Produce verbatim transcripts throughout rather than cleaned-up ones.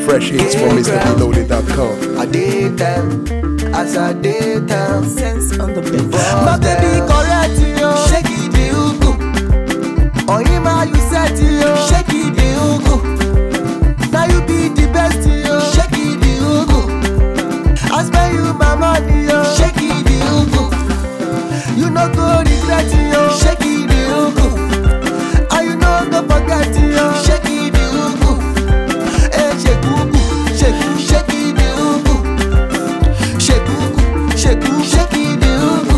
Fresh hits from Mister B Loaded dot com. I did them, as I did them. Sense on the beat. My baby correct yo, shake it the ugu. Oyima you set yo, shake it the ugu. Now you be the best yo, shake it the ugu. I spend you my money yo, shake it the ugu. You no go regret yo, shake it the ugu. And you no go forget yo, shake it the ugu. Eh shake ugu, shake shake it the ugu. Shake ugu, shake shake it the ugu.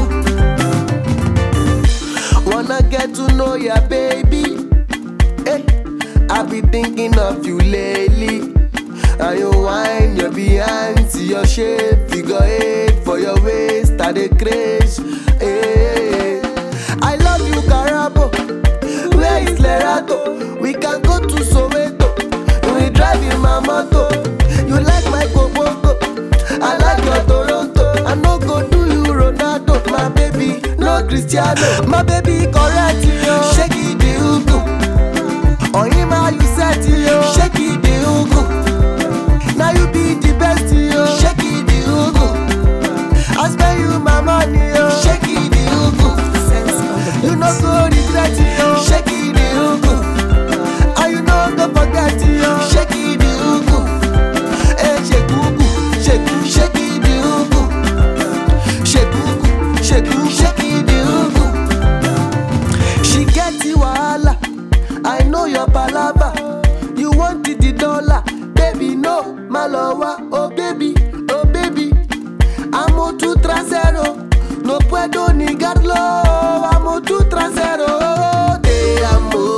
Wanna get to know ya baby. Hey, I be thinking of you lately. And you whine your behind, see your shape, figure eight for your waist, I dey craze. Hey, I love you, Carabo. Where is Lerato? We can go to Soweto. We drive in my moto. You like my Koboko, I like your Toronto. I no go do you Ronaldo, my baby, no Cristiano. My baby correct yo, shake it the ugu. Oyima you set yo, shake it the ugu. Now you be the best yo, shake it the ugu. I spend you my money yo, shake it the ugu. You no go regret yo, shake it the ugu. And you no go forget yo, shake it the ugu. Eh shake ugu, shake shake it the ugu. Shake ugu, shake shake it the ugu. She get the wahala, I know your palava. You wanted the dollar, baby no, my lover. Oh baby, oh baby, amo tu trasero, no puedo negarlo. Amo tu trasero, te amo,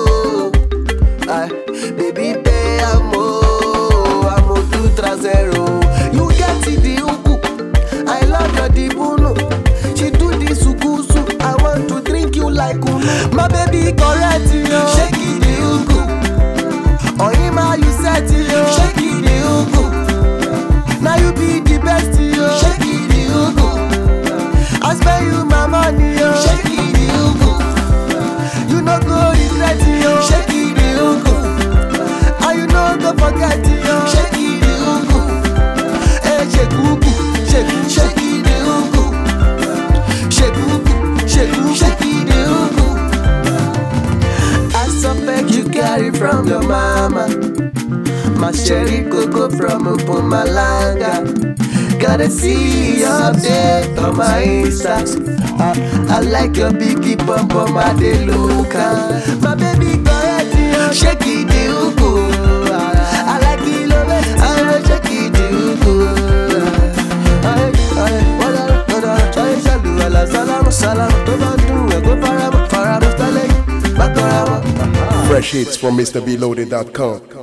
ay, baby te amo, amo tu trasero. You get it the ugu, I love your dibuno. She do the sukusu, I want to drink you like unu. My baby correct yo, shake it the ugu. Oyima you set yo, shake it the ugu. Now you be the best yo, shake it the ugu. I spend you my money yo, shake it the ugu. You no go regret yo, shake it the ugu. And you no go forget yo, shake it the ugu. Eh shake ugu, shake shake it the ugu. Shake ugu, shake shake it the ugu. I suspect you carry from your mama. My cherry cocoa from Mpumalanga. Gotta see your update on my Insta. I, I like your biggie bump on my deluca. My baby correct yo, shake it the ugu. I like it love it, I like shake it the ugu. Ay ay, wala wala, chay salu ala salam salam. Toba tu ego paramo paramo stale, bakoramo. Fresh hits from Mister B Loaded dot com.